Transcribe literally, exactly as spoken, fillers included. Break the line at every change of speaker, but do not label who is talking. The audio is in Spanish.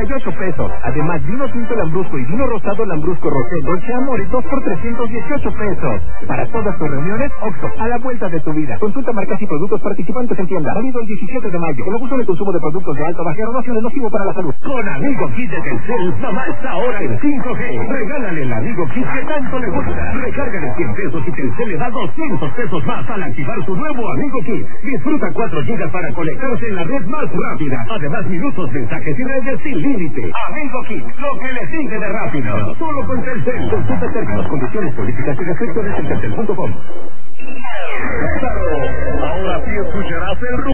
y ocho pesos. Además, vino tinto Lambrusco y vino rosado Lambrusco Rosé Dolce Amore, dos por trescientos dieciocho pesos. Para todas tus reuniones, Oxxo, a la vuelta de tu vida. Consulta marcas y productos participantes en tienda. Válido el diecisiete de mayo. El abuso de consumo de productos de alta o baja graduación es nocivo para la salud.
Con Amigo Kit de Telcel, mamá está ahora en cinco G. Regálale el Amigo Kit que tanto le gusta. Recárgale cien pesos y Telcel le da doscientos pesos más al activar su nuevo Amigo Kit. Disfruta cuatro gigas para conectarse en la red más rápida. Además, minutos, mensajes y redes sin límite. Amigo Kit, lo que le sigue de rápido. Solo con Telcel. Consulta términos, condiciones, políticas y restricciones en telcel punto com. Ahora sí escucharás el